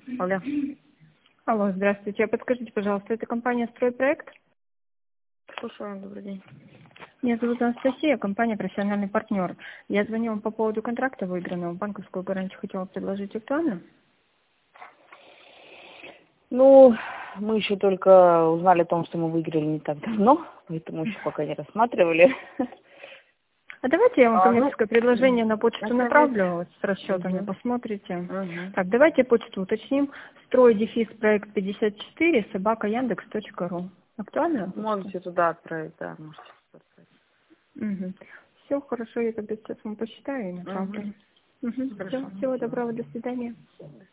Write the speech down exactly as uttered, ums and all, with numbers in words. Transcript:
Алло. Алло, здравствуйте. Подскажите, пожалуйста, это компания «Стройпроект»? Слушаю, добрый день. Меня зовут Анастасия, компания «Профессиональный партнер». Я звоню вам по поводу контракта выигранного. Банковскую гарантию хотела предложить. Актуально? Ну, мы еще только узнали о том, что мы выиграли не так давно, поэтому еще пока не рассматривали. А давайте я вам А, ну, коммерческое предложение на почту это направлю вот, с расчетами, Угу. посмотрите. Угу. Так, давайте почту уточним. Строй дефис проект пятьдесят четыре собака яндекс точка ру. Актуальная почта? Можете туда отправить, да, можете туда отправить. Угу. Все, хорошо, я тогда сейчас вам посчитаю и Угу. направлю. Угу. Все, Хорошо. всего доброго, до свидания. До